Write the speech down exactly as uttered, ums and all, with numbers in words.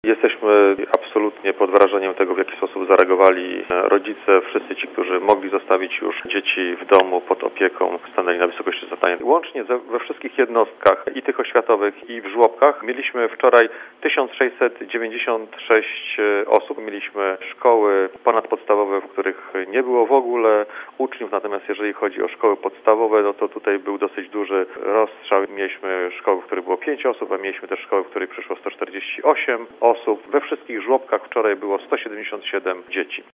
Jesteśmy absolutnie pod wrażeniem tego, w jaki sposób zareagowali rodzice, wszyscy ci, którzy mogli zostawić już dzieci w domu pod opieką, stanęli na wysokości zadania. Łącznie we wszystkich jednostkach, i tych oświatowych, i w żłobkach, mieliśmy wczoraj tysiąc sześćset dziewięćdziesiąt sześć osób. Mieliśmy szkoły ponadpodstawowe, w których nie było w ogóle uczniów, natomiast jeżeli chodzi o szkoły podstawowe, no to tutaj był dosyć duży rozstrzał. Mieliśmy szkoły, w których było pięć osób, a mieliśmy też szkoły, w których przyszło sto czterdzieści osiem osób. We wszystkich żłobkach wczoraj było sto siedemdziesiąt siedem dzieci.